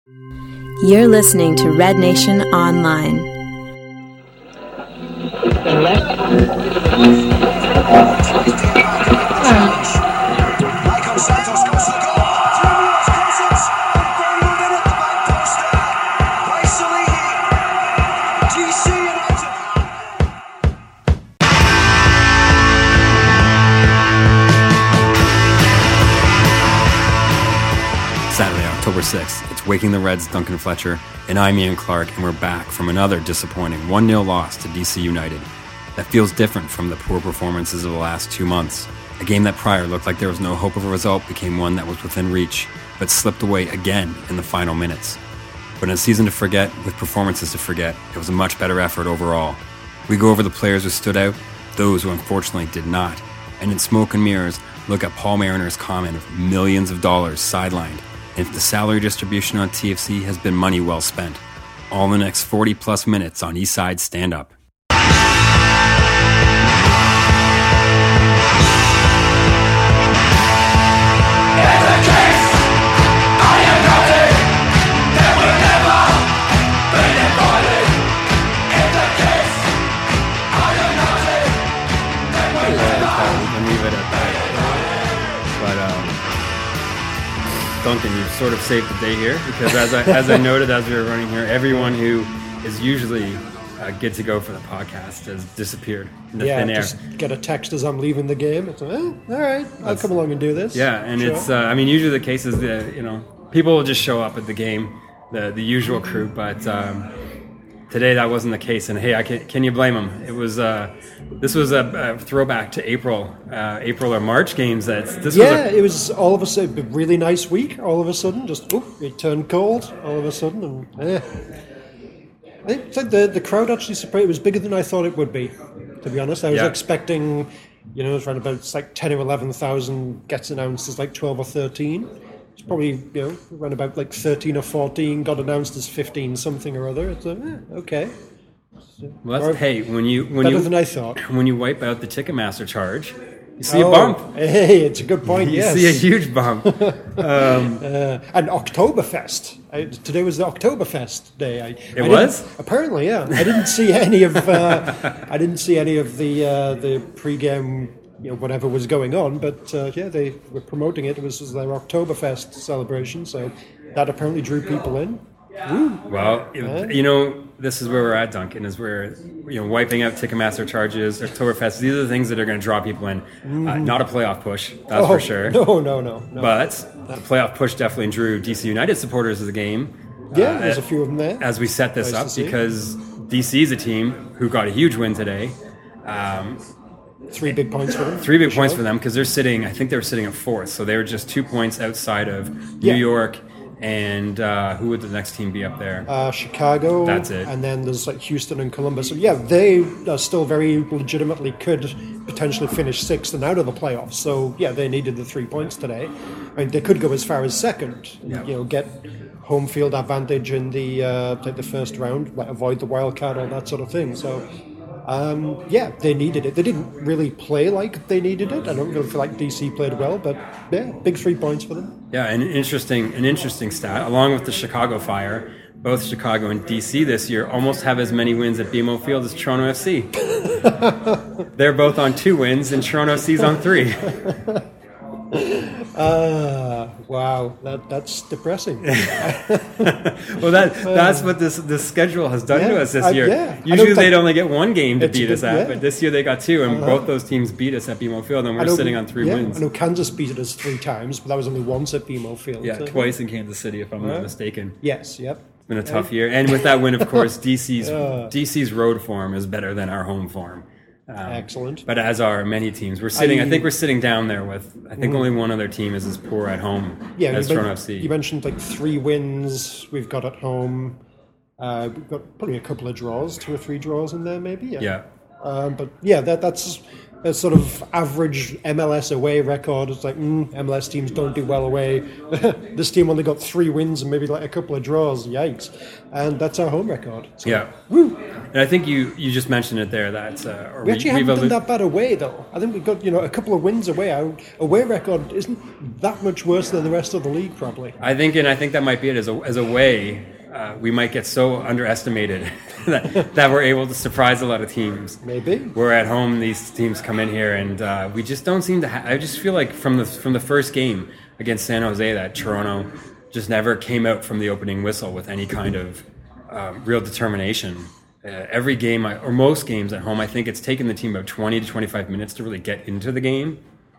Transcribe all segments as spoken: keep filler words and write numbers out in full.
You're listening to Red Nation Online. Michael Santos goes to the goal. Junior's crosses. Burnham in at the back post there. By Salihi. G C United. Saturday, October sixth, it's Waking the Reds, Duncan Fletcher, and I'm Ian Clark, and we're back from another disappointing one nil loss to D C United. That feels different from the poor performances of the last two months. A game that prior looked like there was no hope of a result became one that was within reach, but slipped away again in the final minutes. But in a season to forget, with performances to forget, it was a much better effort overall. We go over the players who stood out, those who unfortunately did not, and in Smoke and Mirrors, look at Paul Mariner's comment of millions of dollars sidelined, and if the salary distribution on T F C has been money well spent. All in the next forty plus minutes on Eastside Stand Up. Duncan, you've sort of saved the day here because as I as I noted as we were running here, everyone who is usually uh, good to go for the podcast has disappeared in the yeah, thin air. Just get a text as I'm leaving the game. It's like, eh, all right, I'll That's, come along and do this. Yeah, and sure. it's uh, I mean usually the case is that you know people will just show up at the game, the the usual crew, but um, today that wasn't the case. And hey, I can can you blame them? It was uh, this was a, a throwback to April, uh, April or March games. That's this yeah, was a, it was all of a sudden a really nice week. All of a sudden, just oh, it turned cold. All of a sudden, and eh. I think it's like the the crowd actually surprised. It was bigger than I thought it would be. To be honest, I was yeah. expecting, you know, it was around about it's like ten or eleven thousand. Gets announced as like twelve or thirteen. It's probably, you know, around about like thirteen or fourteen. Got announced as fifteen something or other. It's like, eh, okay. Well, that's, hey, when you when better you than I thought. When you wipe out the Ticketmaster charge, you see oh, a bump. Hey, it's a good point. You yes, see a huge bump. um, uh, and Oktoberfest. I, today was the Oktoberfest day. I, it I was apparently, yeah. I didn't see any of. Uh, I didn't see any of the uh, the pre-game, you know, whatever was going on. But uh, yeah, they were promoting it. It was, it was their Oktoberfest celebration, so that apparently drew people in. Woo. Well, yeah. you know, this is where we're at, Duncan, is we're, you know, wiping out Ticketmaster charges, Oktoberfest. These are the things that are going to draw people in. Mm-hmm. Uh, not a playoff push, that's oh, for sure. No, no, no, no. But the playoff push definitely drew D C United supporters to the game. Yeah, uh, there's a few of them there. As we set this nice up, because D C is a team who got a huge win today. Um, Three big points for them. Three big for points sure. for them because they're sitting, I think they were sitting at fourth. So they were just two points outside of New yeah. York. And uh, who would the next team be up there? Uh, Chicago. That's it. And then there's like Houston and Columbus. So yeah, they uh, still very legitimately could potentially finish sixth and out of the playoffs. So yeah, they needed the three points today. I mean, they could go as far as second. And, yeah. You know, get home field advantage in the uh, like the first round, like avoid the wild card, all that sort of thing. So. Um, yeah, they needed it. They didn't really play like they needed it. I don't really feel like D C played well, but yeah, big three points for them. Yeah, an interesting, an interesting stat. Along with the Chicago Fire, both Chicago and D C this year almost have as many wins at B M O Field as Toronto F C. They're both on two wins, and Toronto F C's on three. Uh, wow, that that's depressing. Well, that that's what this this schedule has done yeah, to us this I, year. yeah. Usually they'd only get one game to beat good, us at, yeah. but this year they got two, and uh-huh. both those teams beat us at B M O Field, and we're know, sitting on three yeah, wins. I know Kansas beat us three times, but that was only once at B M O Field. Yeah, so. twice in Kansas City, if I'm uh-huh. not mistaken. Yes, yep. It's been a tough year, and with that win, of course, D C's uh, D C's road form is better than our home form. Um, Excellent. But as are many teams, we're sitting. I, I think we're sitting down there with. I think mm, only one other team is as poor at home yeah, as Toronto F C. You mentioned like three wins we've got at home. Uh, we've got probably a couple of draws, two or three draws in there, maybe. Yeah. yeah. Um, but yeah, that that's a sort of average M L S away record. It's like mm, M L S teams don't do well away. This team only got three wins and maybe like a couple of draws. Yikes! And that's our home record. So, yeah. Woo. And I think you, you just mentioned it there. That uh, or We actually we've haven't done allu- that bad away, though. I think we've got, you know, a couple of wins away. Our away record isn't that much worse than the rest of the league, probably. I think, and I think that might be it. As a as a way, uh, we might get so underestimated that, that we're able to surprise a lot of teams. Maybe. We're at home; these teams come in here, and uh, we just don't seem to. Ha- I just feel like from the from the first game against San Jose, that Toronto just never came out from the opening whistle with any kind of um, real determination. Uh, every game, I, or most games at home, I think it's taken the team about twenty to twenty-five minutes to really get into the game.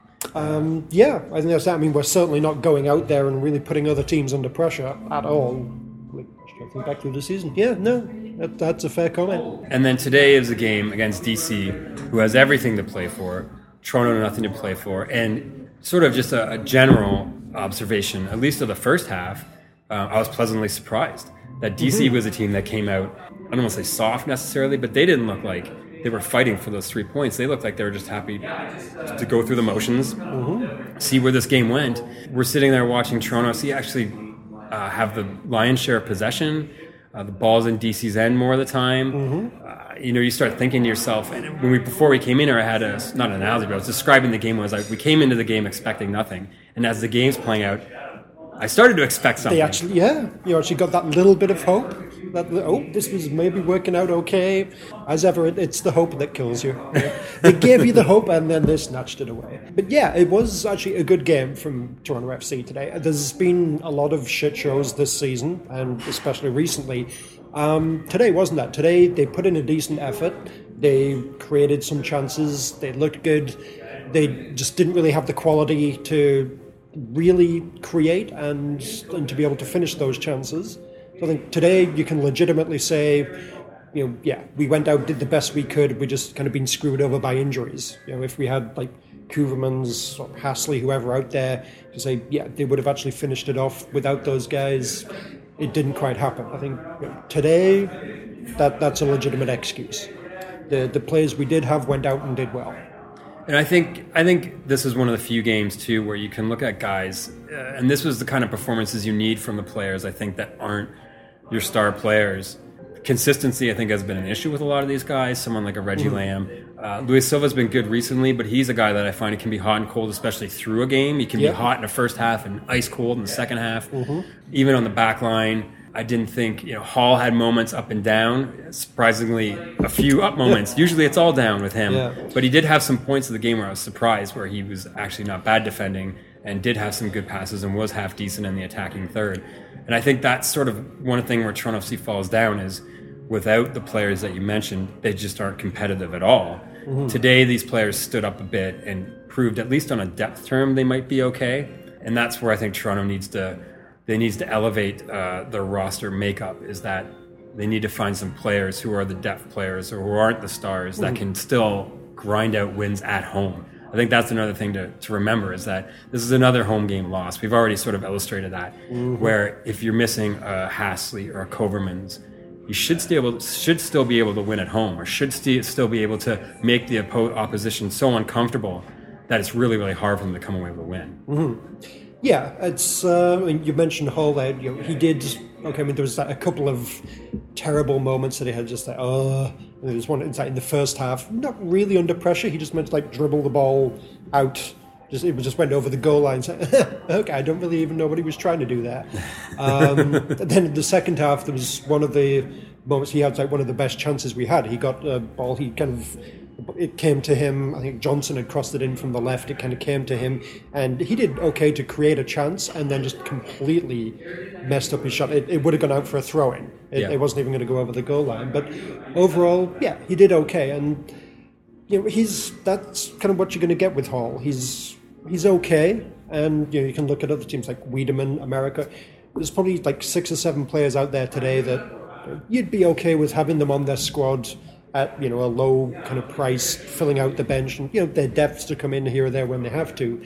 Um, yeah, I think that's that. I mean, we're certainly not going out there and really putting other teams under pressure at all. Like, straight back through the season. Yeah, no, that, that's a fair comment. And then today is a game against D C, who has everything to play for, Toronto nothing to play for, and sort of just a, a general observation, at least of the first half, uh, I was pleasantly surprised that D C mm-hmm. was a team that came out, I don't want to say soft necessarily, but they didn't look like they were fighting for those three points. They looked like they were just happy to go through the motions, mm-hmm. see where this game went. We're sitting there watching Toronto see actually uh, have the lion's share of possession. Uh, the ball's in D C's end more of the time. Mm-hmm. Uh, you know, you start thinking to yourself, and when we before we came in here, I had a, not an analogy, but I was describing the game. I was like, we came into the game expecting nothing. And as the game's playing out, I started to expect something. They actually, yeah, you actually got that little bit of hope. That, oh, this was maybe working out okay. As ever, it, it's the hope that kills you. Yeah. They gave you the hope, and then they snatched it away. But yeah, it was actually a good game from Toronto F C today. There's been a lot of shit shows this season, and especially recently. Um, today wasn't that. Today they put in a decent effort. They created some chances. They looked good. They just didn't really have the quality to really create and, and to be able to finish those chances. So I think today you can legitimately say, you know, yeah, we went out, did the best we could. We just kind of been screwed over by injuries. You know, if we had like Kouvermans or Hasley, whoever out there, to say, yeah, they would have actually finished it off without those guys. It didn't quite happen. I think you know, today that that's a legitimate excuse. The the players we did have went out and did well. And I think I think this is one of the few games too where you can look at guys, uh, and this was the kind of performances you need from the players. I think that aren't your star players. Consistency, I think, has been an issue with a lot of these guys. Someone like a Reggie mm-hmm. Lamb, uh, Luis Silva's been good recently, but he's a guy that I find it can be hot and cold, especially through a game. He can yep. be hot in the first half and ice cold in the second half. Mm-hmm. Even on the back line, I didn't think, you know, Hall had moments up and down. Surprisingly, a few up moments. Usually it's all down with him. Yeah. But he did have some points of the game where I was surprised, where he was actually not bad defending and did have some good passes and was half decent in the attacking third. And I think that's sort of one thing where Toronto F C falls down is without the players that you mentioned, they just aren't competitive at all. Mm-hmm. Today, these players stood up a bit and proved, at least on a depth term, they might be okay. And that's where I think Toronto needs to they needs to elevate uh, their roster makeup, is that they need to find some players who are the depth players or who aren't the stars mm-hmm. that can still grind out wins at home. I think that's another thing to, to remember, is that this is another home game loss. We've already sort of illustrated that, mm-hmm. where if you're missing a Hasley or a Kovermans, you should still able, should still be able to win at home, or should st- still be able to make the oppo- opposition so uncomfortable that it's really, really hard for them to come away with a win. Mm-hmm. Yeah, it's. Uh, I mean, you mentioned Hall there. You know, he did. Okay, I mean, there was like a couple of terrible moments that he had. Just like, oh, and there was one like in the first half, not really under pressure. He just meant to like dribble the ball out. Just it just went over the goal line. So, okay, I don't really even know what he was trying to do there. Um, then in the second half, there was one of the moments he had like one of the best chances we had. He got a ball. He kind of. It came to him. I think Johnson had crossed it in from the left. It kind of came to him, and he did okay to create a chance, and then just completely messed up his shot. It, it would have gone out for a throw-in. It, yeah. it wasn't even going to go over the goal line. But overall, yeah, he did okay, and you know, he's that's kind of what you're going to get with Hall. He's he's okay, and you know, you can look at other teams like Wiedemann, America. There's probably like six or seven players out there today that you'd be okay with having them on their squad at, you know, a low kind of price, filling out the bench, and, you know, their depths to come in here or there when they have to.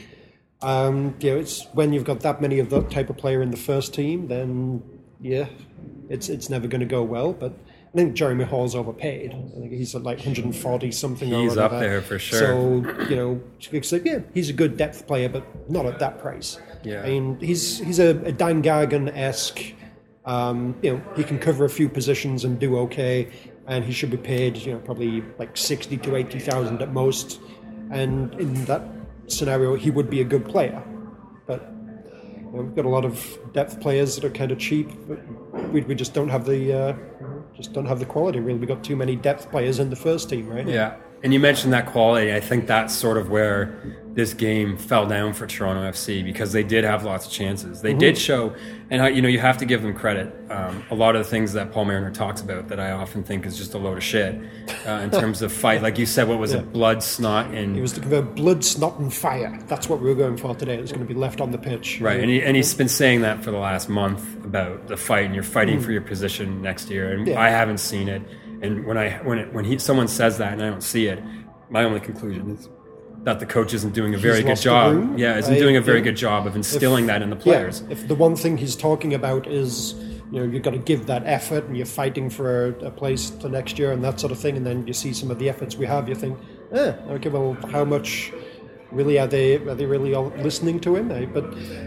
Um, you know, it's when you've got that many of that type of player in the first team, then, yeah, it's it's never going to go well. But I think Jeremy Hall's overpaid. I think he's at like one hundred forty something. He's or up there for sure. So, you know, it's like, yeah, he's a good depth player, but not at that price. Yeah. I mean, he's, he's a, a Dan Gargan-esque Um, you know, he can cover a few positions and do okay, and he should be paid, you know, probably like sixty to eighty thousand at most. And in that scenario, he would be a good player. But you know, we've got a lot of depth players that are kind of cheap. But we we just don't have the uh, just don't have the quality. Really, we got too many depth players in the first team, right? Yeah. And you mentioned that quality. I think that's sort of where this game fell down for Toronto F C, because they did have lots of chances. They mm-hmm. did show, and you know, you have to give them credit. Um, a lot of the things that Paul Mariner talks about that I often think is just a load of shit uh, in terms of fight. Like you said, what was yeah. it? Blood, snot, and he was looking for blood, snot, and fire. That's what we were going for today. It's going to be left on the pitch, right? And he, and he's been saying that for the last month about the fight, and you're fighting mm. for your position next year. And yeah. I haven't seen it. And when I when it, when he someone says that and I don't see it, my only conclusion is that the coach isn't doing a very he's good job. Room. Yeah, isn't I, doing a very yeah. good job of instilling if, that in the players. Yeah, if the one thing he's talking about is, you know, you've got to give that effort and you're fighting for a, a place for next year and that sort of thing, and then you see some of the efforts we have, you think, eh, okay, well, how much really are they are they really all listening to him? Eh? But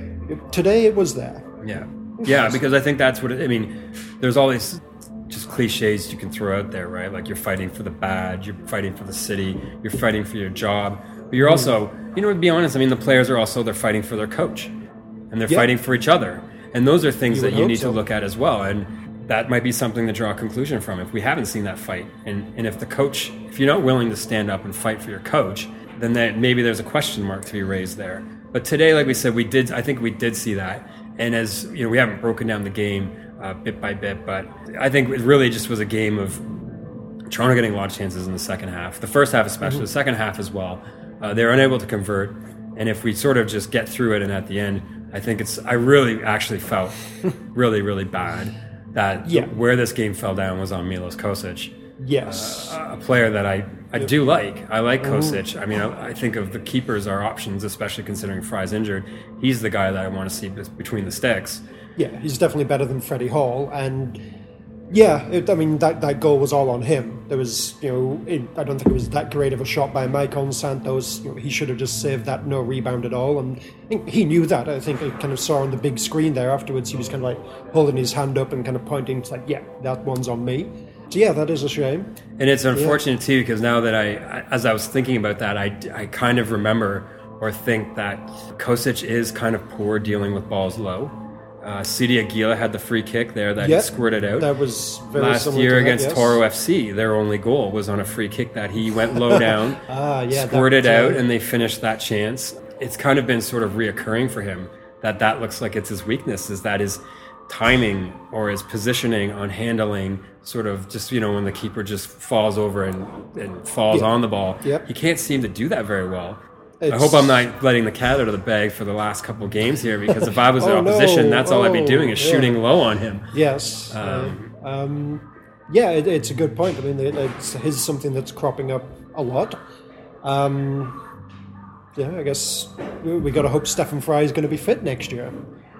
today it was there. Yeah, yeah, because I think that's what it, I mean. There's all these just cliches you can throw out there, right? Like you're fighting for the badge, you're fighting for the city, you're fighting for your job, but you're also, you know, to be honest, I mean, the players are also, they're fighting for their coach, and they're yeah. fighting for each other, and those are things you that you need so. to look at as well, and that might be something to draw a conclusion from if we haven't seen that fight, and and if the coach, if you're not willing to stand up and fight for your coach, then that maybe there's a question mark to be raised there. But today, like we said, we did, I think we did see that, and as, you know, we haven't broken down the game Uh, bit by bit, but I think it really just was a game of Toronto getting a lot of chances in the second half. The first half especially, mm-hmm. the second half as well. Uh, they were unable to convert, and if we sort of just get through it and at the end, I think it's, I really actually felt really, really bad that yeah. where this game fell down was on Milos Kosic. Yes. Uh, a player that I, I do like. I like Kosic. I mean, I, I think of the keepers, our options, especially considering Fry's injured. He's the guy that I want to see between the sticks. Yeah, he's definitely better than Freddie Hall, and yeah, it, I mean that, that goal was all on him. There was, you know, it, I don't think it was that great of a shot by Maicon Santos. You know, he should have just saved that, no rebound at all, and I think he knew that. I think I kind of saw on the big screen there afterwards. He was kind of like holding his hand up and kind of pointing to like, yeah, that one's on me. So yeah, that is a shame. And it's unfortunate yeah. too, because now that I, as I was thinking about that, I, I kind of remember or think that Kosic is kind of poor dealing with balls low. Uh, Sidi Aguila had the free kick there that yep, he squirted out. That was very last similar year to against that, yes. Toro F C. Their only goal was on a free kick that he went low down, ah, yeah, squirted that, out, and they finished that chance. It's kind of been sort of reoccurring for him that that looks like it's his weakness, is that his timing or his positioning on handling, sort of just, you know, when the keeper just falls over and, and falls yeah. on the ball. Yep. He can't seem to do that very well. It's, I hope I'm not letting the cat out of the bag for the last couple of games here, because if I was oh, in opposition, no. that's all oh, I'd be doing is yeah. shooting low on him. Yes. Um, uh, um, yeah, it, it's a good point. I mean, it, it's, it's something that's cropping up a lot. Um, yeah, I guess we, we got to hope Stefan Fry is going to be fit next year.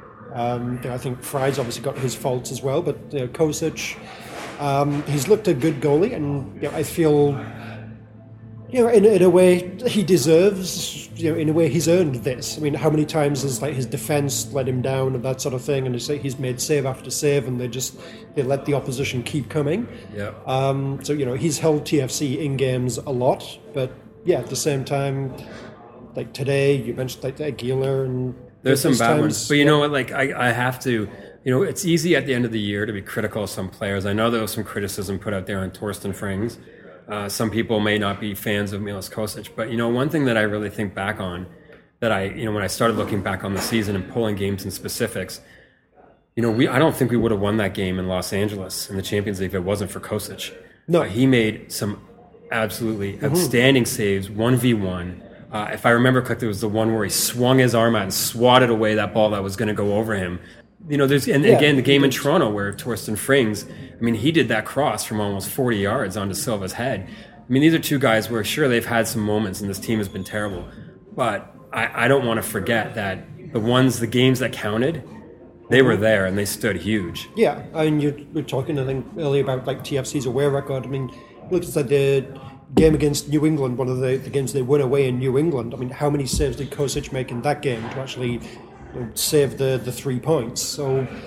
Um, you know, I think Fry's obviously got his faults as well, but you know, Kosic, um, he's looked a good goalie, and you know, I feel. You know, in, in a way, he deserves, you know, in a way, he's earned this. I mean, how many times has, like, his defence let him down and that sort of thing, and he's made save after save, and they just, they let the opposition keep coming. Yeah. Um, so, you know, he's held T F C in games a lot, but, yeah, at the same time, like, today, you mentioned, like, Aguilar, and... There's some bad times, ones. But you yeah. know what, like, I, I have to, you know, it's easy at the end of the year to be critical of some players. I know there was some criticism put out there on Torsten Frings. Uh, some people may not be fans of Milos Kosic, but you know, one thing that I really think back on, that I, you know, when I started looking back on the season and pulling games in specifics, you know, we I don't think we would have won that game in Los Angeles in the Champions League if it wasn't for Kosic. No, uh, he made some absolutely mm-hmm. outstanding saves, one v one. Uh, if I remember correctly, it was the one where he swung his arm out and swatted away that ball that was going to go over him. You know, there's and yeah, again the game in Toronto where Torsten Frings, I mean, he did that cross from almost forty yards onto Silva's head. I mean, these are two guys where sure they've had some moments and this team has been terrible, but I, I don't want to forget that the ones, the games that counted, they were there and they stood huge. Yeah, I mean, you were talking I think earlier about like T F C's away record. I mean, look at the game against New England, one of the, the games they won away in New England. I mean, how many saves did Kosic make in that game to actually, you know, save the, the three points? So,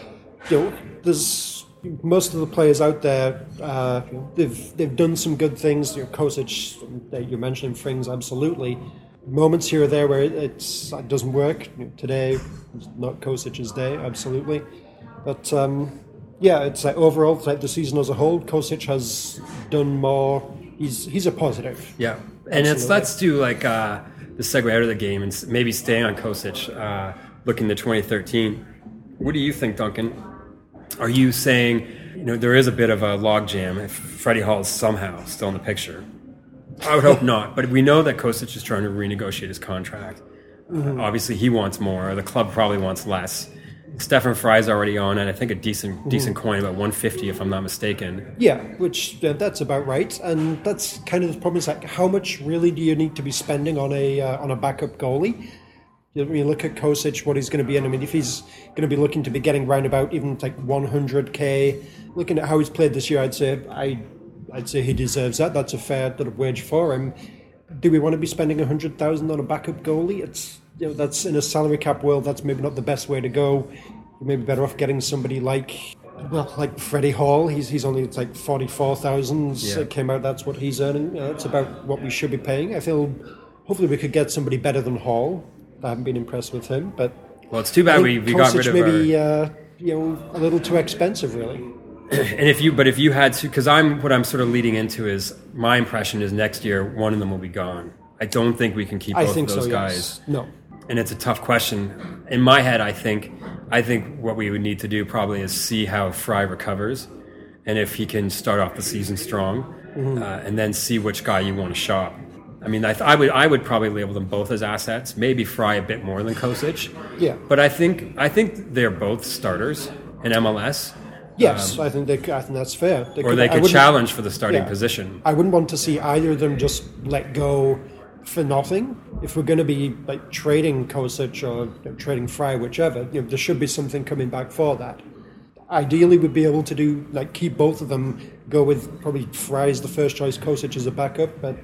you know, there's most of the players out there. Uh, they've they've done some good things. You know, Kosic, that you're mentioning, Frings, absolutely. Moments here or there where it's it doesn't work. You know, today is not Kosic's day, absolutely. But um, yeah, it's like overall, it's like the season as a whole, Kosic has done more. He's he's a positive. Yeah, and it's let's do like uh, the segue out of the game and maybe staying on Kosic, uh, looking to twenty thirteen. What do you think, Duncan? Are you saying, you know, there is a bit of a logjam if Freddie Hall is somehow still in the picture? I would hope not, but we know that Kosic is trying to renegotiate his contract. Mm-hmm. Uh, obviously, he wants more. The club probably wants less. Stefan Fry's already on, and I think a decent mm-hmm. decent coin, about one fifty, if I'm not mistaken. Yeah, which uh, that's about right, and that's kind of the problem. Is like, how much really do you need to be spending on a uh, on a backup goalie? You, know, you look at Kosic, what he's going to be in. I mean, if he's going to be looking to be getting round about even like one hundred K, looking at how he's played this year, I'd say I. I'd say he deserves that. That's a fair sort of wage for him. Do we want to be spending a hundred thousand on a backup goalie? It's you know that's in a salary cap world. That's maybe not the best way to go. You're maybe better off getting somebody like well, like Freddie Hall. He's he's only it's like forty four thousand. Yeah. It came out. That's what he's earning. You know, that's about what we should be paying. I feel hopefully we could get somebody better than Hall. I haven't been impressed with him, but well, it's too bad we, we got rid of maybe our... uh, you know a little too expensive, really. And if you, but if you had to, because I'm what I'm sort of leading into is my impression is next year one of them will be gone. I don't think we can keep both I think of those so, guys. Yes. No, and it's a tough question. In my head, I think I think what we would need to do probably is see how Fry recovers, and if he can start off the season strong, mm-hmm. uh, and then see which guy you want to shop. I mean, I, th- I would I would probably label them both as assets. Maybe Fry a bit more than Kosic. Yeah, but I think I think they're both starters in M L S. Yes, um, I think they. I think that's fair. They or could, they could challenge for the starting yeah, position. I wouldn't want to see either of them just let go for nothing. If we're going to be like trading Kosic or you know, trading Fry, whichever, you know, there should be something coming back for that. Ideally, we'd be able to do like keep both of them. Go with probably Fry as the first choice, Kosic as a backup, but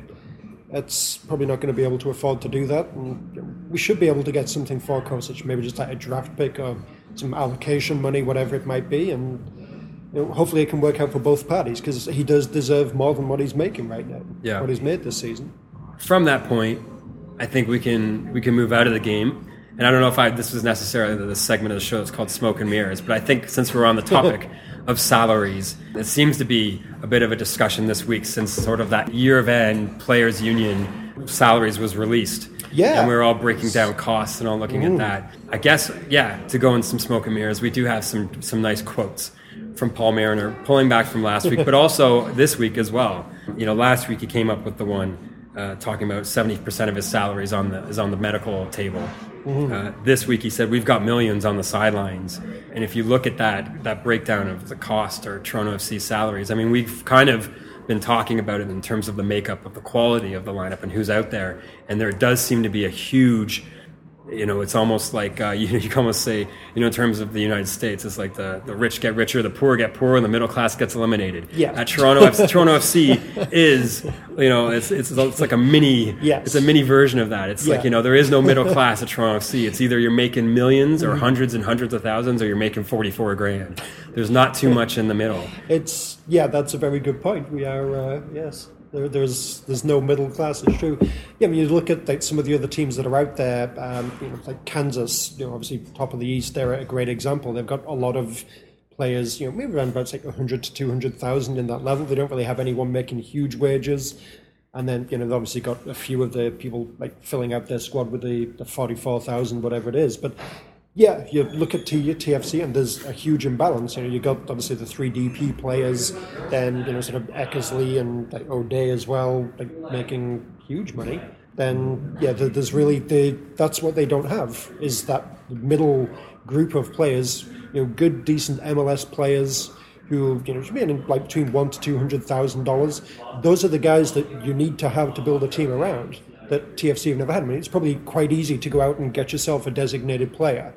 it's probably not going to be able to afford to do that. And you know, we should be able to get something for Kosic, maybe just like a draft pick or some allocation money, whatever it might be, and you know, hopefully it can work out for both parties because he does deserve more than what he's making right now. Yeah, what he's made this season. From that point, I think we can we can move out of the game. And I don't know if I this was necessarily the segment of the show that's called Smoke and Mirrors, but I think since we're on the topic of salaries, it seems to be a bit of a discussion this week since sort of that year of end players union salaries was released. Yeah. And we were all breaking down costs and all looking mm. at that. I guess, yeah, to go in some smoke and mirrors, we do have some some nice quotes from Paul Mariner, pulling back from last week, but also this week as well. You know, last week he came up with the one uh, talking about seventy percent of his salary is on the, is on the medical table. Mm-hmm. Uh, this week he said, we've got millions on the sidelines. And if you look at that that breakdown of the cost or Toronto F C salaries, I mean, we've kind of been talking about it in terms of the makeup of the quality of the lineup and who's out there, and there does seem to be a huge, you know, it's almost like uh, you, you can almost say, you know, in terms of the United States, it's like the, the rich get richer, the poor get poorer, and the middle class gets eliminated. Yeah. At Toronto, F C, Toronto F C is, you know, it's it's it's like a mini, yes. it's a mini version of that. It's yeah. like, you know, there is no middle class at Toronto F C. It's either you're making millions or hundreds and hundreds of thousands, or you're making forty-four grand. There's not too much in the middle. It's yeah, that's a very good point. We are uh, yes. There, there's there's no middle class. It's true. Yeah, I mean, you look at like some of the other teams that are out there. Um, you know, like Kansas. You know, obviously top of the East. They're a great example. They've got a lot of players. You know, maybe around about like a hundred to two hundred thousand in that level. They don't really have anyone making huge wages. And then you know, they've obviously got a few of the people like filling out their squad with the, the forty-four thousand, whatever it is. But yeah, you look at T F C and there's a huge imbalance. You know, you got obviously the three D P players, then you know sort of Eckersley and like O'Day as well, like making huge money. Then yeah, there's really the that's what they don't have is that middle group of players. You know, good, decent M L S players who you know should be in like between one to two hundred thousand dollars. Those are the guys that you need to have to build a team around. That T F C have never had. I mean, it's probably quite easy to go out and get yourself a designated player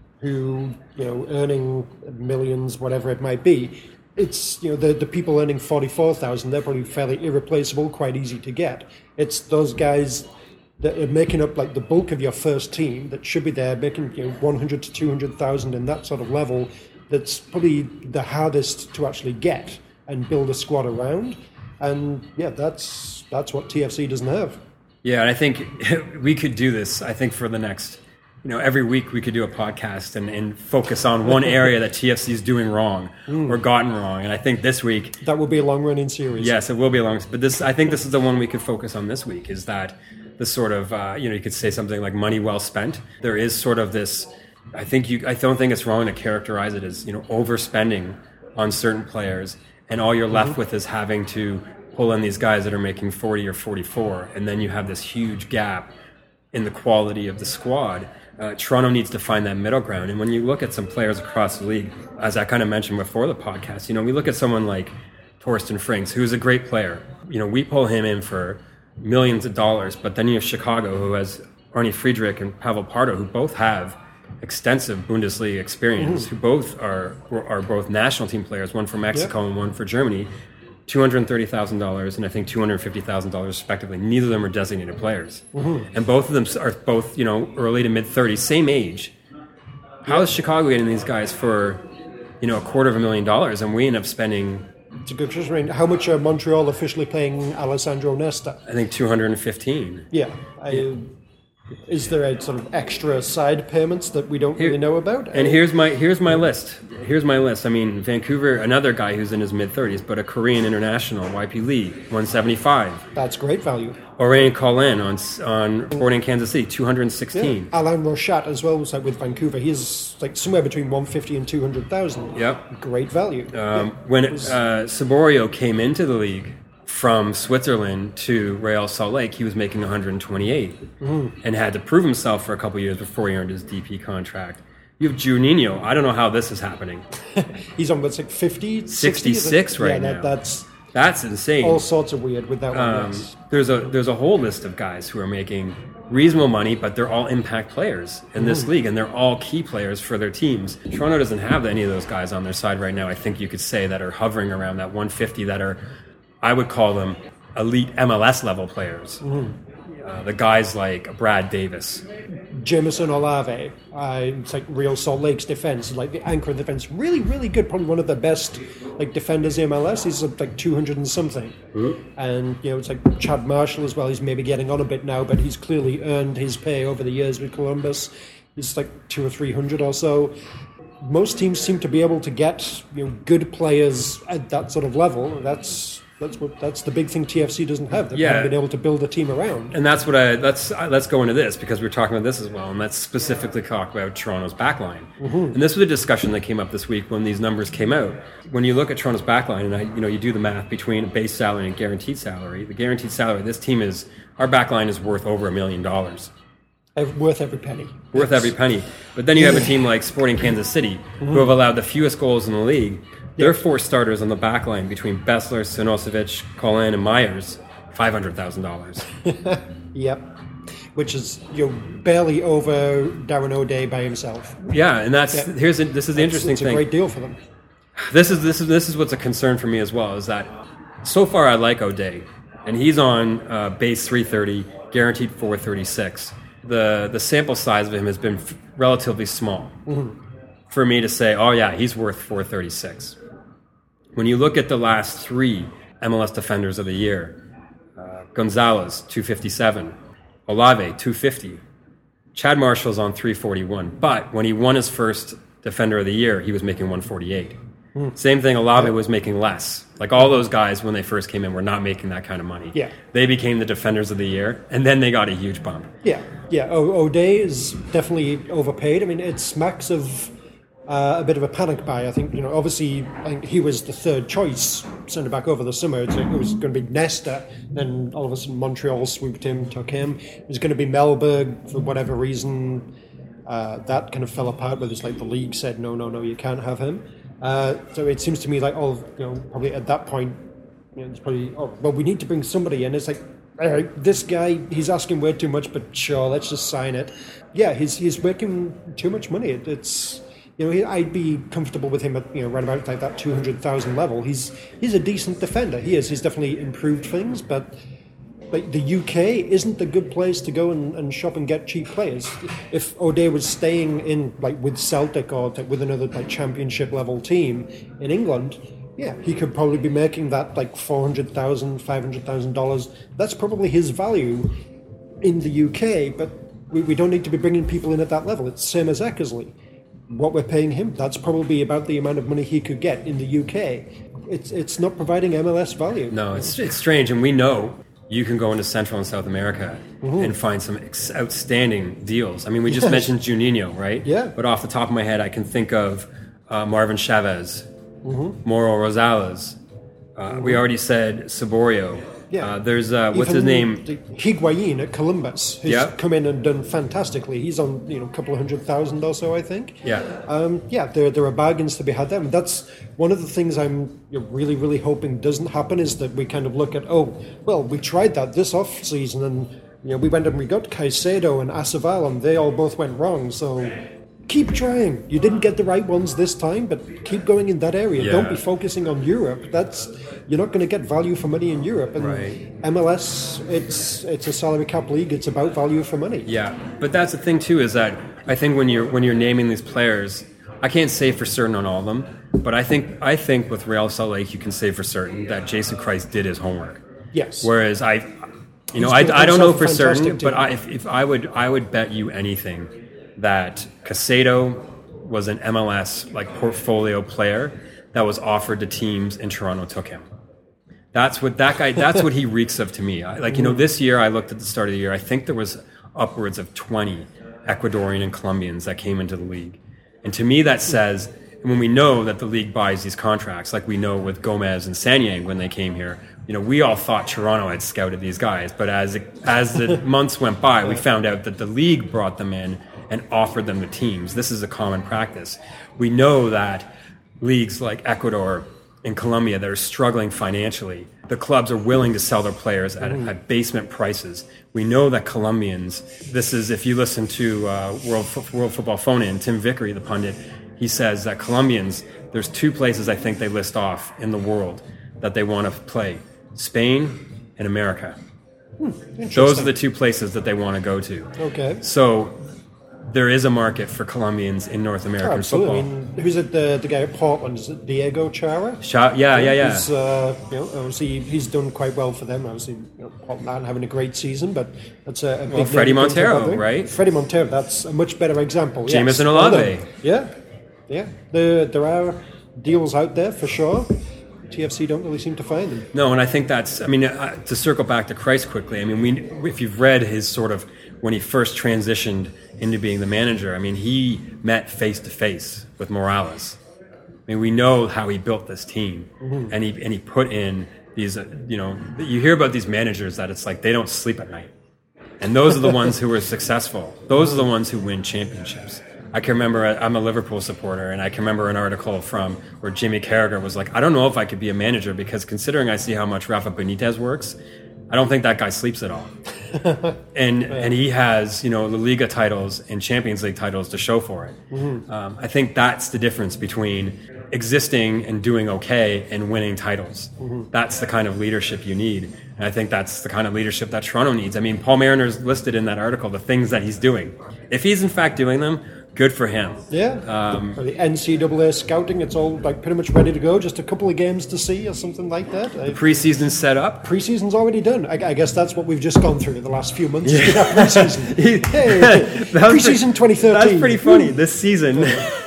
who, you know, earning millions, whatever it might be. It's, you know, the, the people earning forty-four thousand, they're probably fairly irreplaceable, quite easy to get. It's those guys that are making up like the bulk of your first team that should be there, making, you know, one hundred to two hundred thousand in that sort of level, that's probably the hardest to actually get and build a squad around. And yeah, that's that's what T F C doesn't have. Yeah, and I think we could do this, I think, for the next, you know, every week we could do a podcast and, and focus on one area that T F C is doing wrong mm. or gotten wrong. And I think this week... That will be a long-running series. Yes, it will be a long... But this, I think this is the one we could focus on this week, is that the sort of, uh, you know, you could say something like money well spent. There is sort of this... I think you. I don't think it's wrong to characterize it as, you know, overspending on certain players, and all you're left mm-hmm. with is having to pull in these guys that are making forty or forty-four, and then you have this huge gap in the quality of the squad. Uh, Toronto needs to find that middle ground, and when you look at some players across the league, as I kind of mentioned before the podcast, you know, we look at someone like Torsten Frings, who's a great player. You know, we pull him in for millions of dollars, but then you have Chicago, who has Arne Friedrich and Pavel Pardo, who both have extensive Bundesliga experience, mm-hmm. who both are are both national team players, one for Mexico yep. and one for Germany, two hundred thirty thousand dollars and I think two hundred fifty thousand dollars respectively. Neither of them are designated players. Mm-hmm. And both of them are both, you know, early to mid-thirties, same age. How is Chicago getting these guys for, you know, a quarter of a million dollars, and we end up spending... It's a good question. How much are Montreal officially paying Alessandro Nesta? I think two hundred fifteen. Yeah. I... Yeah. Is there a sort of extra side payments that we don't Here, really know about? And here's my here's my list. Here's my list. I mean, Vancouver, another guy who's in his mid-thirties, but a Korean international, Y P Lee, one seventy-five. That's great value. Aurélien Collin on on Sporting Kansas City, two hundred sixteen. Yeah. Alain Rochat as well was like with Vancouver. He's like somewhere between one fifty and two hundred thousand. Yep. Great value. Um, yeah. When it, uh, Saborio came into the league from Switzerland to Real Salt Lake, he was making one hundred twenty-eight mm-hmm. and had to prove himself for a couple of years before he earned his D P contract. You have Juninho. I don't know how this is happening. He's on what's like fifty, sixty-six sixty? right yeah, that, now. That's that's insane. All sorts of weird with that one. Um, yes. There's a there's a whole list of guys who are making reasonable money, but they're all impact players in this mm. league, and they're all key players for their teams. Toronto doesn't have any of those guys on their side right now. I think you could say that are hovering around that one fifty that are, I would call them elite M L S level players. Mm. Uh, the guys like Brad Davis, Jameson Olave, uh, it's like Real Salt Lake's defense, like the anchor of the defense, really, really good. Probably one of the best like defenders in M L S. He's like two hundred and something, mm. and you know it's like Chad Marshall as well. He's maybe getting on a bit now, but he's clearly earned his pay over the years with Columbus. He's like two or three hundred or so. Most teams seem to be able to get you know good players at that sort of level. That's That's what. That's the big thing T F C doesn't have. They've yeah. never been able to build a team around. And that's what I. Let's let's go into this because we're talking about this as well, and let's specifically talk about Toronto's backline. Mm-hmm. And this was a discussion that came up this week when these numbers came out. When you look at Toronto's backline, and I, you know, you do the math between a base salary and guaranteed salary. The guaranteed salary, this team is our backline is worth over a million dollars. Worth every penny. Worth every penny. But then you have a team like Sporting Kansas City, mm-hmm. who have allowed the fewest goals in the league. Their four starters on the back line between Bessler, Sinosevic, Collin, and Myers, five hundred thousand dollars. Yep. Which is you know, barely over Darren O'Day by himself. Yeah, and that's yeah. here's a, this is the that's, interesting it's thing. It's a great deal for them. This is this is this is what's a concern for me as well. Is that so far I like O'Day, and he's on uh, base three thirty, guaranteed four thirty-six. The the sample size of him has been f- relatively small mm-hmm. for me to say, oh yeah, he's worth four thirty-six. When you look at the last three M L S defenders of the year, uh, Gonzalez, two fifty-seven, Olave, two fifty, Chad Marshall's on three forty-one, but when he won his first defender of the year, he was making one forty-eight. Mm. Same thing, Olave was making less. Like all those guys, when they first came in, were not making that kind of money. Yeah. They became the defenders of the year, and then they got a huge bump. Yeah, yeah. O- O'Day is definitely overpaid. I mean, it smacks of uh, a bit of a panic buy. I think, you know, obviously, I think he was the third choice centre back over the summer. It was going to be Nesta, then all of a sudden Montreal swooped him, took him. It was going to be Mellberg for whatever reason. Uh, that kind of fell apart, where it's like the league said, no, no, no, you can't have him. Uh, so it seems to me like, oh, you know, probably at that point, you know, it's probably, oh, well, we need to bring somebody in. It's like, all right, this guy, he's asking way too much, but sure, let's just sign it. Yeah, he's he's making too much money. It, it's, you know, he, I'd be comfortable with him at, you know, right about like that two hundred thousand level. He's he's a decent defender. He is. He's definitely improved things, but like the U K isn't a good place to go and, and shop and get cheap players. If O'Day was staying in like with Celtic or t- with another like championship level team in England, yeah, he could probably be making that like four hundred thousand dollars, five hundred thousand dollars. That's probably his value in the U K, but we, we don't need to be bringing people in at that level. It's the same as Eckersley. What we're paying him, that's probably about the amount of money he could get in the U K. It's it's not providing M L S value. No, it's it's strange, and we know you can go into Central and South America mm-hmm. and find some ex- outstanding deals. I mean, we just yes. mentioned Juninho, right? Yeah. But off the top of my head, I can think of uh, Marvin Chavez, mm-hmm. Mauro Rosales. Uh, mm-hmm. We already said Saborio. Yeah. Uh, there's, uh, what's Even his name? Higuain at Columbus has yeah. come in and done fantastically. He's on, you know, a couple of hundred thousand or so, I think. Yeah. Um, yeah, there, there are bargains to be had there. And that's one of the things I'm really, really hoping doesn't happen is that we kind of look at, oh, well, we tried that this off season and, you know, we went and we got Caicedo and Aceval and they all both went wrong. So keep trying. You didn't get the right ones this time, but keep going in that area. Yeah. Don't be focusing on Europe. That's you're not going to get value for money in Europe. And right. M L S, it's it's a salary cap league. It's about value for money. Yeah, but that's the thing too is that I think when you're when you're naming these players, I can't say for certain on all of them, but I think I think with Real Salt Lake you can say for certain that Jason Kreis did his homework. Yes. Whereas I, you know, I, I don't know for certain, but I, if if I would I would bet you anything that Caicedo was an M L S like portfolio player that was offered to teams and Toronto took him. That's what that guy. That's what he reeks of to me. I, like you know, this year I looked at the start of the year. I think there was upwards of twenty Ecuadorian and Colombians that came into the league, and to me that says when we know that the league buys these contracts, like we know with Gomez and Sanyang when they came here. You know, we all thought Toronto had scouted these guys, but as it, as the months went by, we found out that the league brought them in and offered them to teams. This is a common practice. We know that leagues like Ecuador and Colombia that are struggling financially, the clubs are willing to sell their players at, mm. at basement prices. We know that Colombians, this is, if you listen to uh, World, World Football Phone-In, Tim Vickery, the pundit, he says that Colombians, there's two places I think they list off in the world that they want to play, Spain and America. Hmm, Those are the two places that they want to go to. Okay. So there is a market for Colombians in North American oh, absolutely. football. I mean, who's it, the, the guy at Portland? Is it Diego Chara? Cha- yeah, yeah, yeah. He's, uh, you know, obviously, he's done quite well for them. Obviously, you know, Portland aren't having a great season, but that's a, a big well, Freddie Montero, right? Freddie Montero, that's a much better example. Jameson yes. Olave. Yeah, yeah. There, there are deals out there for sure. T F C don't really seem to find them. No, and I think that's, I mean, uh, to circle back to Kreis quickly, I mean, we, if you've read his sort of, when he first transitioned into being the manager, I mean, he met face-to-face with Morales. I mean, we know how he built this team, mm-hmm. and he and he put in these, uh, you know, you hear about these managers that it's like they don't sleep at night. And those are the ones who are successful. Those are the ones who win championships. I can remember, I'm a Liverpool supporter, and I can remember an article from where Jimmy Carragher was like, I don't know if I could be a manager because considering I see how much Rafa Benitez works, I don't think that guy sleeps at all. and yeah. and he has, you know, La Liga titles and Champions League titles to show for it. Mm-hmm. Um, I think that's the difference between existing and doing okay and winning titles. Mm-hmm. That's the kind of leadership you need. And I think that's the kind of leadership that Toronto needs. I mean, Paul Mariner's listed in that article the things that he's doing. If he's in fact doing them, good for him. Yeah. Um, or the N C double A scouting, it's all like pretty much ready to go. Just a couple of games to see or something like that. The preseason's set up. Preseason's already done. I, I guess that's what we've just gone through the last few months. Yeah. Preseason. hey, preseason twenty thirteen. That's pretty funny. This season.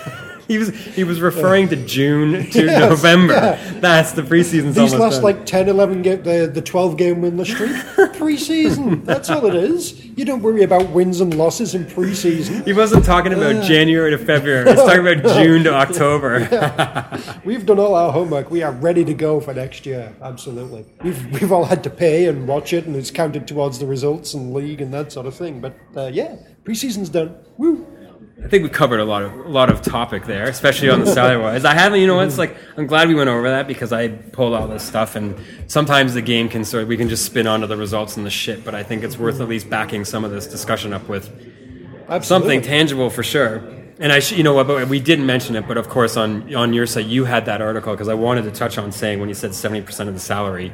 He was he was referring to June to yes, November. Yeah. That's the preseason's These almost last done. like ten, eleven game, the, the twelve game winless streak. Preseason. That's all it is. You don't worry about wins and losses in preseason. He wasn't talking about uh, January to February. He's talking about June to October. Yeah. We've done all our homework. We are ready to go for next year. Absolutely. We've we've all had to pay and watch it, and it's counted towards the results and league and that sort of thing. But uh, yeah, preseason's done. Woo. I think we covered a lot of a lot of topic there, especially on the salary wise. I haven't, you know, it's like I'm glad we went over that because I pulled all this stuff, and sometimes the game can sort of, we can just spin onto the results and the shit. But I think it's worth at least backing some of this discussion up with Absolutely. something tangible for sure. And I, sh- you know what, but we didn't mention it, but of course on on your site you had that article because I wanted to touch on saying when you said seventy percent of the salary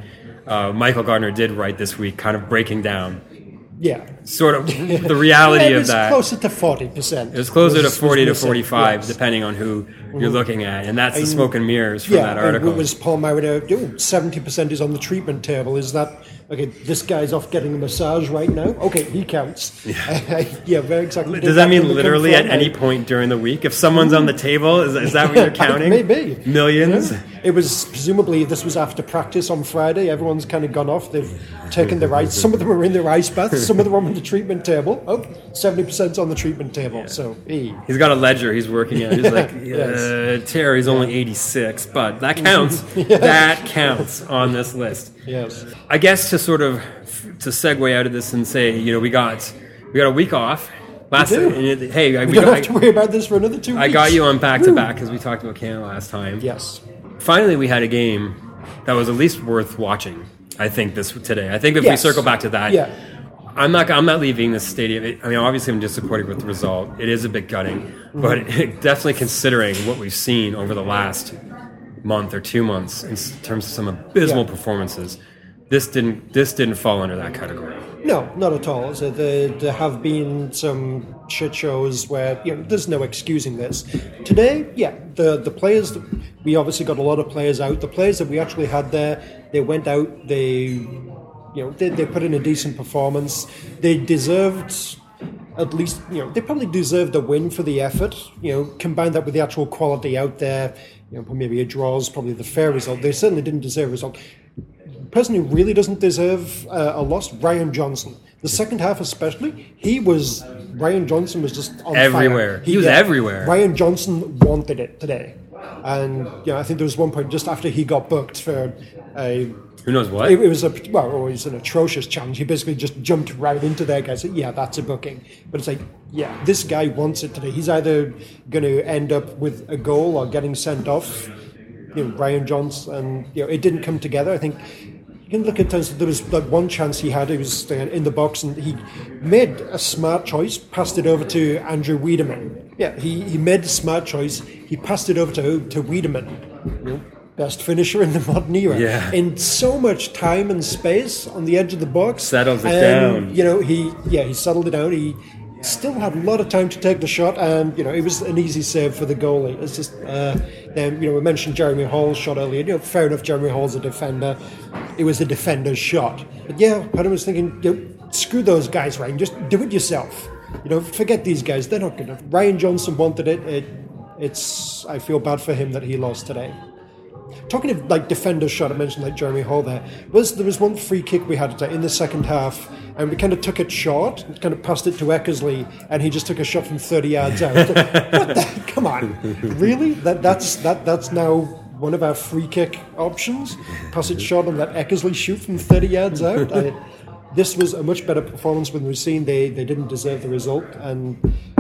uh, Michael Gardner did write this week, kind of breaking down Yeah. sort of the reality Yeah, it of was that. closer to forty percent. It was closer to forty to missing. forty-five, Yes. depending on who you're looking at, and that's the And- smoke and mirrors from Yeah, that and article. what was Paul Mariner? Oh, seventy percent is on the treatment table. Is that okay? This guy's off getting a massage right now. Okay, he counts. Yeah, yeah, very exactly. Does that mean number come literally from? at any point during the week? If someone's on the table, is, is that what you're counting? Maybe Millions? Yeah. It was presumably this was after practice on Friday. Everyone's kind of gone off. They've taken their ice. Some of them are in their ice bath. Some of them are on the treatment table. Oh, seventy percent on the treatment table. So, hey. He's got a ledger he's working at. He's like, Yes. uh, Terry's only eighty-six, but that counts. That counts on this list. Yes. I guess to sort of to segue out of this and say, you know, we got we got a week off. Last do. and it- hey, I, We we don't got, have to worry about this for another two weeks. I got you on back to back because we talked about Canada last time. Yes. Finally, we had a game that was at least worth watching. I think this today. I think if we Yes. circle back to that, Yeah. I'm not. I'm not leaving this stadium. It, I mean, obviously, I'm disappointed with the result. It is a bit gutting, but it, definitely considering what we've seen over the last month or two months in s- terms of some abysmal Yeah. performances, this didn't. This didn't fall under that category. No, not at all. So there, there have been some shit shows where you know there's no excusing this. Today, yeah, the the players that, we obviously got a lot of players out. The players that we actually had there, they went out. They, you know, they, they put in a decent performance. They deserved. At least, you know, they probably deserved a win for the effort. You know, combine that with the actual quality out there. You know, maybe a draw is probably the fair result. They certainly didn't deserve a result. The person who really doesn't deserve uh, a loss, Ryan Johnson. The second half especially, he was, Ryan Johnson was just on Everywhere. fire. He was everywhere. Ryan Johnson wanted it today. And, you know, I think there was one point just after he got booked for a, Who knows what? it, it was a, well, it was an atrocious challenge. He basically just jumped right into there, guys. Said, yeah, that's a booking. But it's like, yeah, this guy wants it today. He's either going to end up with a goal or getting sent off. You know, Ryan Johnson, and you know, it didn't come together. I think you can look at times. There was like one chance he had. He was uh, in the box, and he made a smart choice. Passed it over to Andrew Wiedemann. Yeah, he, he made a smart choice. He passed it over to to Wiedemann. You know, best finisher in the modern era. Yeah. In so much time and space on the edge of the box, Settles it and, down. You know, he yeah he settled it down. He still had a lot of time to take the shot, and you know it was an easy save for the goalie. It's just uh, then you know we mentioned Jeremy Hall's shot earlier. You know, fair enough, Jeremy Hall's a defender. It was a defender's shot, but yeah, I was thinking, you know, screw those guys, Ryan. Just do it yourself. You know, forget these guys. They're not gonna. Ryan Johnson wanted it. It it's. I feel bad for him that he lost today. Talking of like defender's shot, I mentioned like Jeremy Hall there. Was there was one free kick we had in the second half, and we kind of took it short, kind of passed it to Eckersley, and he just took a shot from thirty yards out. What the? Come on, really? That that's that that's now one of our free kick options. Pass it short and let Eckersley shoot from thirty yards out. I, this was a much better performance when we've seen they they didn't deserve the result, and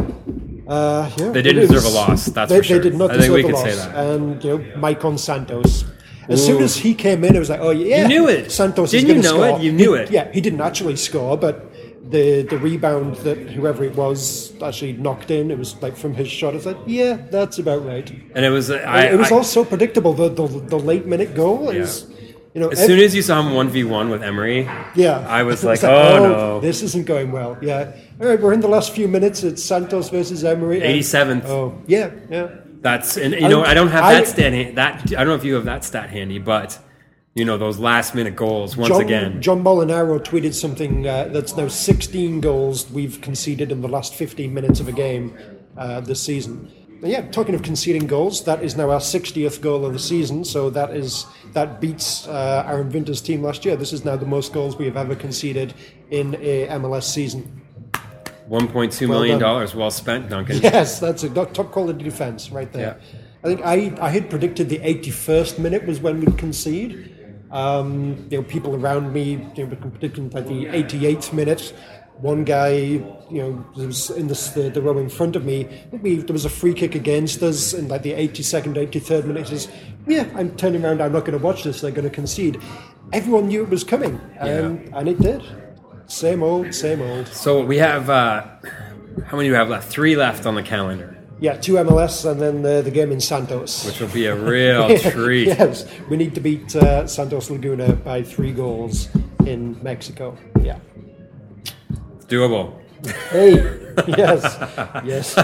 uh, yeah, They didn't it deserve was- a loss, that's they, for sure. They did not I think deserve we a could loss. say that. And you know, Mike on Santos. As Ooh. soon as he came in, it was like, oh yeah, You knew it. Santos Didn't is you going to know score. it? You knew He- it. Yeah, he didn't actually score, but the the rebound that whoever it was actually knocked in, it was like from his shot. It's like, yeah, that's about right. And it was. uh, I, it was I- all so predictable. The the, the late minute goal is, you know, as ev- soon as you saw him one v one with Emery, yeah, I was It's like, oh, no. this isn't going well. Yeah, all right, we're in the last few minutes. It's Santos versus Emery. and- eighty-seventh. Oh, yeah, yeah. That's and you know I- I don't have I- that stat han- that I don't know if you have that stat handy, but you know those last minute goals once John, again. John Molinaro tweeted something uh, that's now sixteen goals we've conceded in the last fifteen minutes of a game uh, this season. And yeah, talking of conceding goals, that is now our sixtieth goal of the season. So that is that beats uh, Aaron Vinter's team last year. This is now the most goals we have ever conceded in a M L S season. One point two Well million done. dollars, well spent, Duncan. Yes, that's a top quality defense right there. Yeah. I think I, I had predicted the eighty-first minute was when we'd concede. Um, you know, people around me you know, were predicting like the eighty-eighth minute. One guy, you know, was in the, the, the row in front of me. We, there was a free kick against us in like the eighty-second, eighty-third minute. He says, yeah, I'm turning around. I'm not going to watch this. They're going to concede. Everyone knew it was coming, and, Yeah. and it did. Same old, same old. So we have uh, how many do we have left? Three left on the calendar. Yeah, two M L S and then the, the game in Santos. Which will be a real treat. Yes, we need to beat uh, Santos Laguna by three goals in Mexico. Yeah. It's doable. Hey, yes, yes.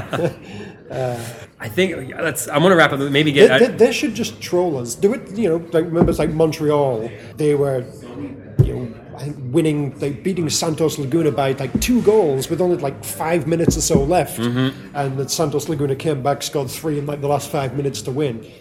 uh, I think let's. I want to wrap up. Maybe get. they, they, they should just troll us. Do it. You know, like remember, it's like Montreal. They were, you know, I think winning, like beating Santos Laguna by like two goals with only like five minutes or so left, mm-hmm. and that Santos Laguna came back, scored three in like the last five minutes to win.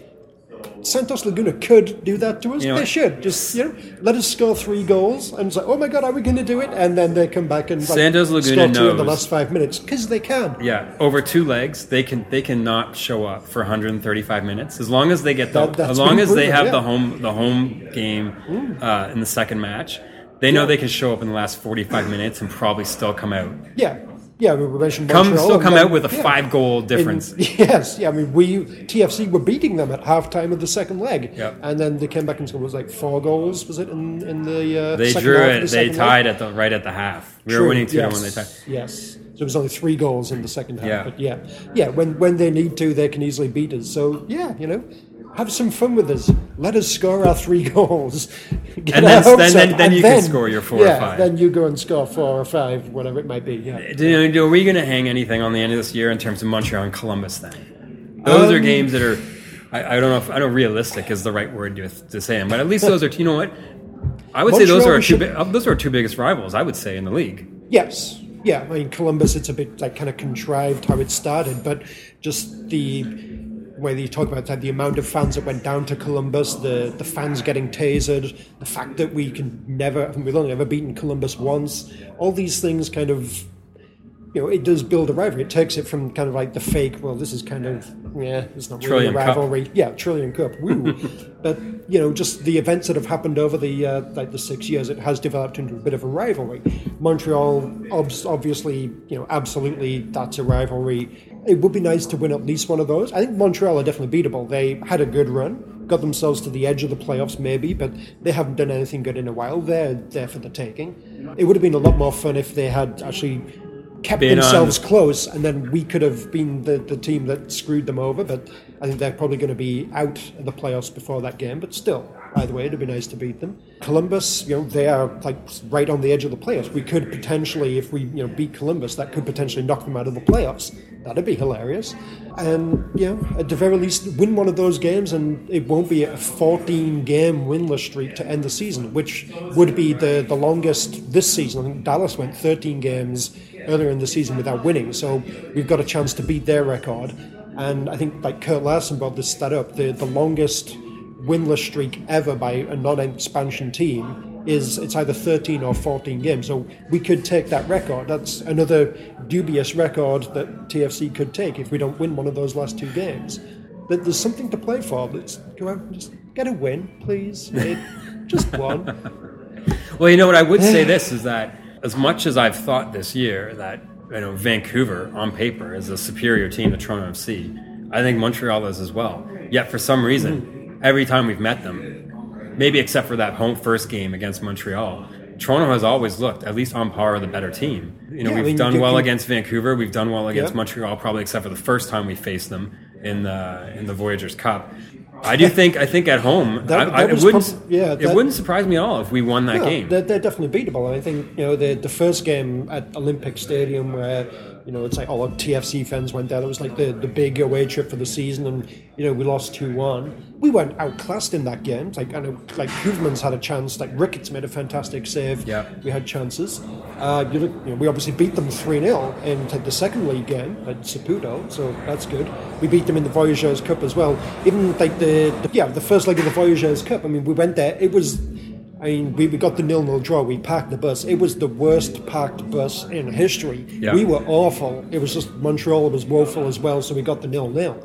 Santos Laguna could do that to us. You know, they should just you know let us score three goals and it's like, oh my god, are we going to do it? And then they come back and like, Santos Laguna score two knows in the last five minutes because they can. Yeah, over two legs, they can they cannot show up for one hundred thirty-five minutes as long as they get the That- as long been as they proven, have yeah. the home the home game uh, in the second match. They know Yeah. they can show up in the last forty-five minutes and probably still come out. Yeah. Yeah, we mentioned Come Montreal. still and come then- out with a yeah. five goal difference. In- yes, yeah. I mean, we T F C were beating them at halftime of the second leg, Yep. and then they came back and scored. It was like four goals. Was it in in the? Uh, They second drew half of it. the They second tied leg? at the right at the half. We True, were winning two yes, to one. They tied. Yes, so it was only three goals in the second half. Yeah. But yeah, yeah. When when they need to, they can easily beat us. So yeah, you know. Have some fun with us. Let us score our three goals. Get And our then- hopes then- then- up, then and you can score your four or yeah, five. Then you go and score four or five, whatever it might be. Yeah. Do, you know, are we going to hang anything on the end of this year in terms of Montreal and Columbus then? Those are Um, games that are, I, I don't know if, I don't know realistic is the right word to, to say them, but at least those are, you know what? I would say those are our Montreal two, should- bi- uh, those are our two biggest rivals, I would say, in the league. Yes. Yeah, I mean, Columbus, it's a bit like kind of contrived how it started, but just the way that you talk about that, the amount of fans that went down to Columbus, the, the fans getting tasered, the fact that we can never, I think we've only ever beaten Columbus once, all these things kind of, you know, it does build a rivalry. It takes it from kind of like the fake, well, this is kind of, yeah, it's not really Trillion a Cup. rivalry. Yeah, Trillion Cup, woo. But, you know, just the events that have happened over the uh, like the six years, it has developed into a bit of a rivalry. Montreal, obs- obviously, you know, absolutely, that's a rivalry. It would be nice to win at least one of those. I think Montreal are definitely beatable. They had a good run, got themselves to the edge of the playoffs maybe, but they haven't done anything good in a while. They're there for the taking. It would have been a lot more fun if they had actually kept Been themselves on- close, and then we could have been the, the team that screwed them over, but I think they're probably going to be out of the playoffs before that game, but still, either way, it'd be nice to beat them. Columbus, you know, they are like right on the edge of the playoffs. We could potentially, if we, you know, beat Columbus, that could potentially knock them out of the playoffs. That'd be hilarious. And, you know, at the very least, win one of those games and it won't be a fourteen-game winless streak to end the season, which would be the, the longest this season. I think Dallas went thirteen games earlier in the season without winning, so we've got a chance to beat their record. And I think, like Kurt Larson brought this stat up, the, the longest winless streak ever by a non-expansion team is it's either thirteen or fourteen games. So we could take that record. That's another dubious record that T F C could take if we don't win one of those last two games. But there's something to play for. Let's go out and just get a win, please. It, just one. Well, you know what I would say this is that as much as I've thought this year that, you know, Vancouver on paper is a superior team to Toronto F C, I think Montreal is as well. Yet for some reason, every time we've met them, maybe except for that home first game against Montreal, Toronto has always looked at least on par with a better team. You know, Yeah, I we've mean, done you well can- against Vancouver, we've done well against Yeah. Montreal, probably except for the first time we faced them in the in the Voyageurs Cup. I do think I think at home, That- I, I, that it was wouldn't prob- yeah, it that- wouldn't surprise me at all if we won that No, game. They're, they're definitely beatable. And I think, you know, the the first game at Olympic Stadium where, you know, it's like all the T F C fans went there. It was like the, the big away trip for the season, and, you know, we lost two one. We weren't outclassed in that game. It's like, I know, like, Koevermans had a chance. Like, Ricketts made a fantastic save. Yeah. We had chances. Uh, you look, you know, we obviously beat them three nil in like, the second league game at Saputo, so that's good. We beat them in the Voyageurs Cup as well. Even, like, the, the yeah, the first leg of the Voyageurs Cup, I mean, we went there. It was... I mean, we, we got the nil-nil draw. We parked the bus. It was the worst parked bus in history. Yeah. We were awful. It was just Montreal was woeful as well, so we got the nil-nil.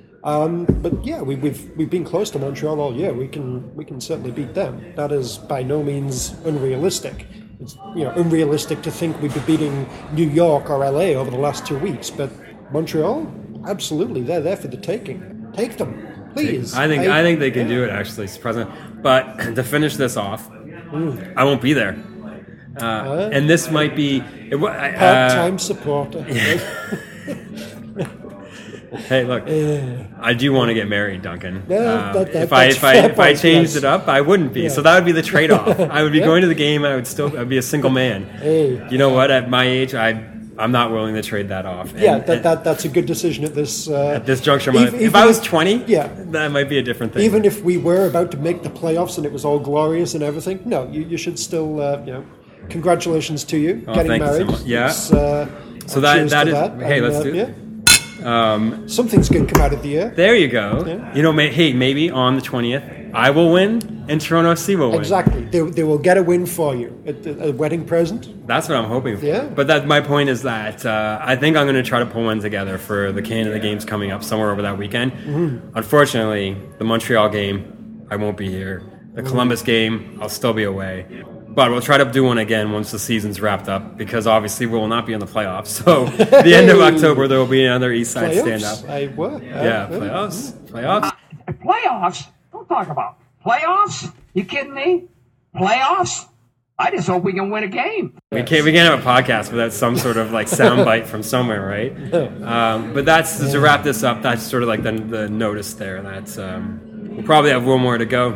Um, but yeah, we, we've we've been close to Montreal all year. We can we can certainly beat them. That is by no means unrealistic. It's, you know, unrealistic to think we'd be beating New York or L A over the last two weeks. But Montreal, absolutely, they're there for the taking. Take them, please. I think I, think they can do it. Actually, surprisingly. But to finish this off, I won't be there, uh, Uh, and this might be it, wa- uh, part-time supporter. Hey, look, I do want to get married, Duncan. Yeah, Um, that- that- if I that's if I fair if I point, changed yes. it up, I wouldn't be. Yeah. So that would be the trade-off. I would be Yeah. going to the game. I would still I'd be a single man. Hey. You know what? At my age, I I'm not willing to trade that off. And- Yeah, that, and that that's a good decision at this. Uh, at this juncture, of my ev- life. if even I was if- twenty, yeah. that might be a different thing. Even if we were about to make the playoffs and it was all glorious and everything, no, you, you should still, uh, you know, congratulations to you Oh, getting thank you so married. much. Yeah. It's, uh, So I'll that- cheers that to is- that. hey, And, let's uh, do it. yeah. Um, Something's going to come out of the year. there you go. Yeah. You know, may, hey, maybe on the twentieth, I will win and Toronto F C will win. Exactly. They, they will get a win for you. A, a wedding present. That's what I'm hoping for. Yeah. But that my point is that uh, I think I'm going to try to pull one together for the Canada games coming up somewhere over that weekend. Mm-hmm. Unfortunately, the Montreal game, I won't be here. The Mm-hmm. Columbus game, I'll still be away. But we'll try to do one again once the season's wrapped up because obviously we will not be in the playoffs. So the end of October, there will be another East Side Playoffs. stand-up. I were. Yeah, playoffs. Playoffs. Playoffs? Don't talk about playoffs. You kidding me? Playoffs? I just hope we can win a game. We can't we can't have a podcast without some sort of like soundbite from somewhere, right? Um, but that's to wrap this up. That's sort of like the, the notice there. That's um, we'll probably have one more to go,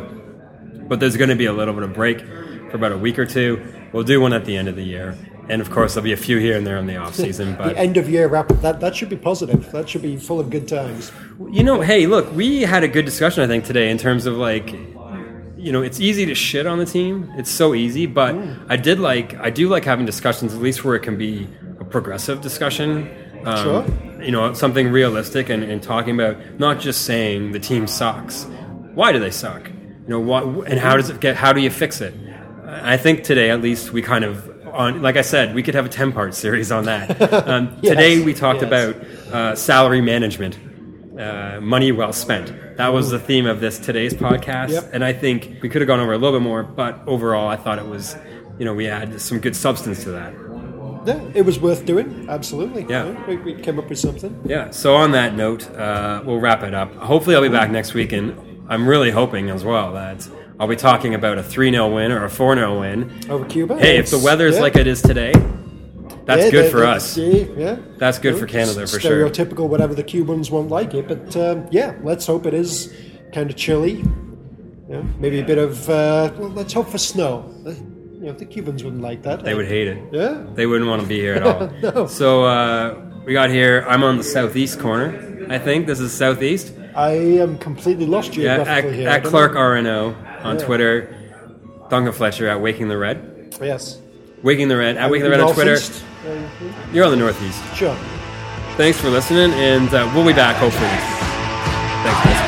but there's going to be a little bit of break for about a week or two. We'll do one at the end of the year, and of course there'll be a few here and there in the off season. But The end of year wrap up. That that should be positive. That should be full of good times. you know, hey, look, we had a good discussion I think today in terms of like, you know, it's easy to shit on the team. It's so easy, but I did like I do like having discussions at least where it can be a progressive discussion. Um, Sure. You know, something realistic and, and talking about not just saying the team sucks. Why do they suck? You know, what and how does it get? How do you fix it? I think today, at least, we kind of on. Like I said, we could have a ten-part series on that. Um, Yes, today, we talked yes. about uh, salary management, uh, money well spent. That was the theme of this today's podcast, Yep. and I think we could have gone over a little bit more. But overall, I thought it was, you know, we had some good substance to that. Yeah, it was worth doing. Absolutely. Yeah. we, we came up with something. Yeah. So on that note, uh, we'll wrap it up. Hopefully, I'll be back next week, and I'm really hoping as well that I'll be talking about a three nil win or a four nil win. Over Cuba. Hey, if the It's- weather's yeah. like it is today, that's Yeah, good they- for they- us. Yeah, yeah. That's good You for know, Canada for sure. Stereotypical, whatever the Cubans won't like it, but um, yeah, let's hope it is kind of chilly. Yeah, maybe a bit of. Uh, well, let's hope for snow. Uh, You know, the Cubans wouldn't like that. They would hate it. Yeah. They wouldn't want to be here at all. No. So uh, we got here. I'm on the southeast corner. I think this is southeast. I am completely lost Yeah, at, geographically here. I at don't Clark know. R N O on Yeah. Twitter. Duncan Fletcher at Waking the Red. Yes. Waking the Red at Waking the Red on Twitter. Northeast? Uh, You're on the northeast. Sure. Thanks for listening, and uh, we'll be back hopefully next week. Thanks, guys.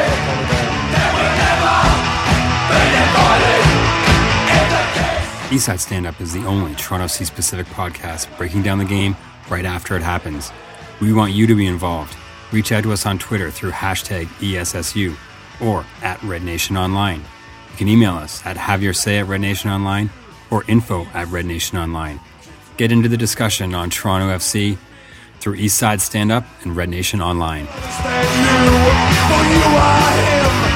Eastside Stand Up is the only Toronto Sea Pacific podcast breaking down the game right after it happens. We want you to be involved. Reach out to us on Twitter through hashtag E S S U or at Red Nation Online. You can email us at haveyoursay at Red Nation Online or info at Red Nation Online. Get into the discussion on Toronto F C through Eastside Stand Up and Red Nation Online. For you I am